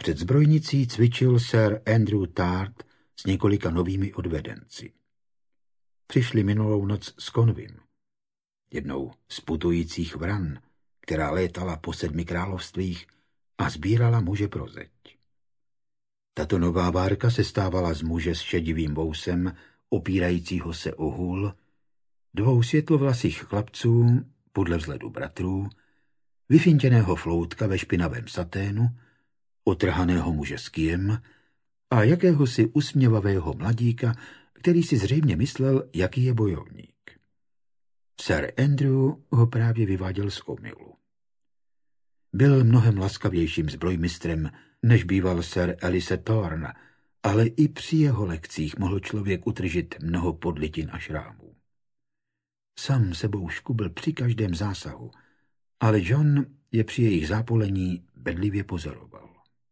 Před zbrojnicí cvičil sir Andrew Tart s několika novými odvedenci. Přišli minulou noc s konvím, jednou z putujících vran, která létala po 7 královstvích a sbírala muže pro zeď. Tato nová várka se stávala z muže s šedivým vousem, opírajícího se o hůl, 2 světlovlasých chlapců, podle vzhledu bratrů, vyfintěného floutka ve špinavém saténu, otrhaného muže s kijem a jakéhosi usměvavého mladíka, který si zřejmě myslel, jaký je bojovník. Sir Andrew ho právě vyváděl z omylu. Byl mnohem laskavějším zbrojmistrem, než býval sir Elise Thorne, ale i při jeho lekcích mohl člověk utržit mnoho podlitin a šrámů. Sam sebou škubl při každém zásahu, ale John je při jejich zápolení bedlivě pozoroval.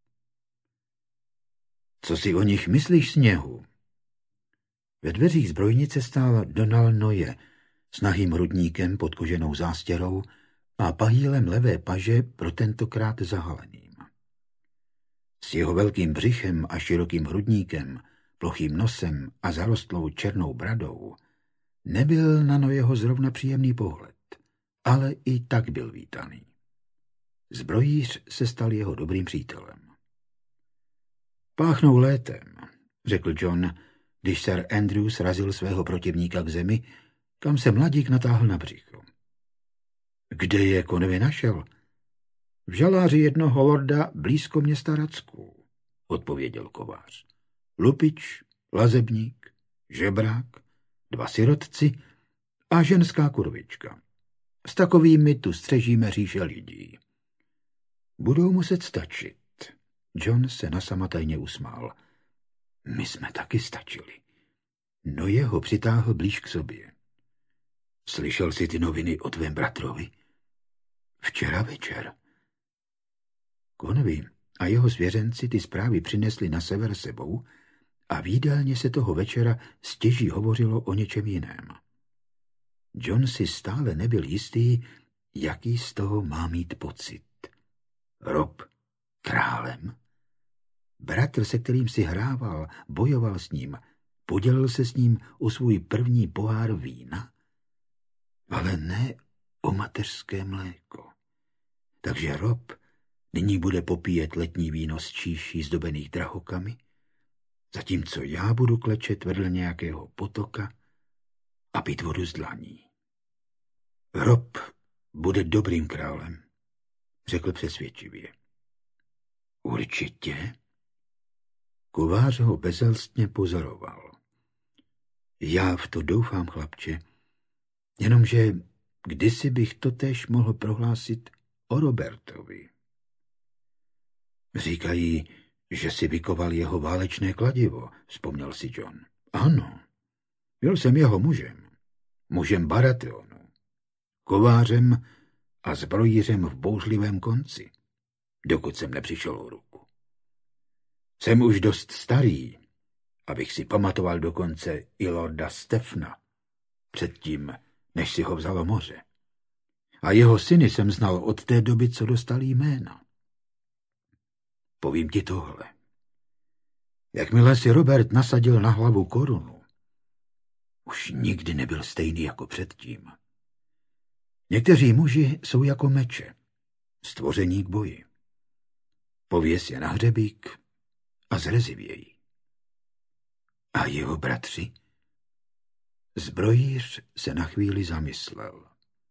Co si o nich myslíš, Sněhu? Ve dveřích zbrojnice stál Donald Noye s nahým hrudníkem pod koženou zástěrou a pahýlem levé paže pro tentokrát zahaleným. S jeho velkým břichem a širokým hrudníkem, plochým nosem a zarostlou černou bradou nebyl na Noyeho zrovna příjemný pohled, ale i tak byl vítaný. Zbrojíř se stal jeho dobrým přítelem. Páchnou létem, řekl John, když sir Andrew srazil svého protivníka k zemi, kam se mladík natáhl na břicho. Kde je konvy našel? V žaláři jednoho lorda blízko města Radsku, odpověděl kovář. Lupič, lazebník, žebrák, 2 sirotci a ženská kurvička. S takovými tu střežíme říše lidí. Budou muset stačit. John se nasamatajně usmál. My jsme taky stačili. Noye ho přitáhl blíž k sobě. Slyšel jsi ty noviny o tvém bratrovi? Včera večer. Konvy a jeho svěřenci ty zprávy přinesli na sever sebou a v jídelně se toho večera stěží hovořilo o něčem jiném. John si stále nebyl jistý, jaký z toho má mít pocit. Rob králem? Bratr, se kterým si hrával, bojoval s ním, podělil se s ním o svůj první pohár vína? Ale ne o mateřské mléko. Takže Rob nyní bude popíjet letní víno z číší zdobených drahokamy, zatímco já budu klečet vedle nějakého potoka a pít vodu z dlaní. Rob bude dobrým králem, řekl přesvědčivě. Určitě? Kovář ho bezelstně pozoroval. Já v to doufám, chlapče, jenomže kdysi bych totéž mohl prohlásit o Robertovi. Říkají, že si vykoval jeho válečné kladivo, vzpomněl si John. Ano, byl jsem jeho mužem Baratheonu, kovářem a zbrojířem v bouřlivém konci, dokud jsem nepřišel o ruku. Jsem už dost starý, abych si pamatoval dokonce i lorda Stefna, předtím, než si ho vzalo moře. A jeho syny jsem znal od té doby, co dostali jména. Povím ti tohle. Jakmile si Robert nasadil na hlavu korunu, už nikdy nebyl stejný jako předtím. Někteří muži jsou jako meče, stvoření k boji. Pověs je na hřebík a zrezivějí. A jeho bratři? Zbrojíř se na chvíli zamyslel.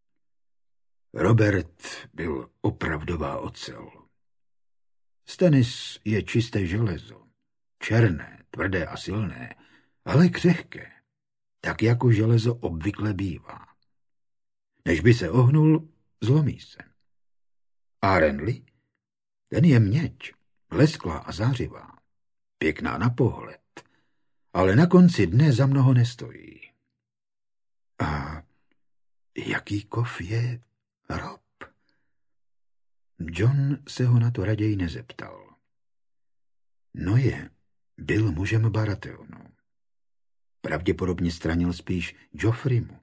Robert byl opravdová ocel. Stannis je čisté železo, černé, tvrdé a silné, ale křehké, tak jako železo obvykle bývá. Než by se ohnul, zlomí se. A Renly? Ten je měď, lesklá a zářivá, pěkná na pohled, ale na konci dne za mnoho nestojí. A jaký kov je Rob? John se ho na to raději nezeptal. Noye byl mužem Baratheonu. Pravděpodobně stranil spíš Joffrimu,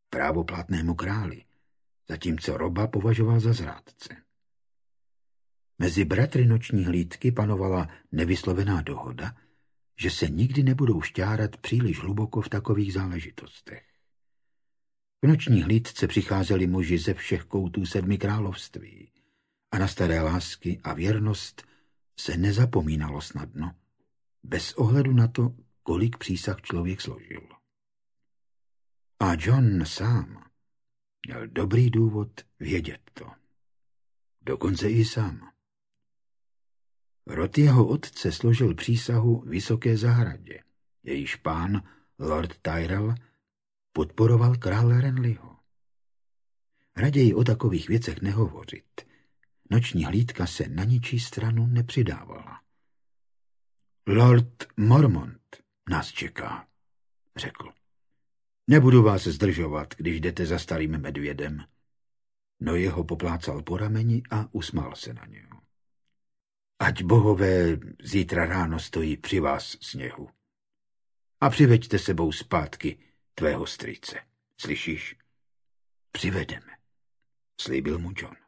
právoplatnému králi, zatímco Roba považoval za zrádce. Mezi bratry Noční hlídky panovala nevyslovená dohoda, že se nikdy nebudou šťárat příliš hluboko v takových záležitostech. K Noční hlídce přicházeli muži ze všech koutů 7 království a na staré lásky a věrnost se nezapomínalo snadno, bez ohledu na to, kolik přísah člověk složil. A John sám měl dobrý důvod vědět to. Dokonce i sám. Rod jeho otce složil přísahu Vysoké zahradě, jejíž pán, Lord Tyrell, podporoval krále Renlyho. Raději o takových věcech nehovořit. Noční hlídka se na ničí stranu nepřidávala. Lord Mormont nás čeká, řekl. Nebudu vás zdržovat, když jdete za starým medvědem. No jeho poplácal po rameni a usmál se na něho. Ať bohové zítra ráno stojí při vás sněhu. A přiveďte sebou zpátky tvého strýce. Slyšíš? Přivedeme, slíbil mu John.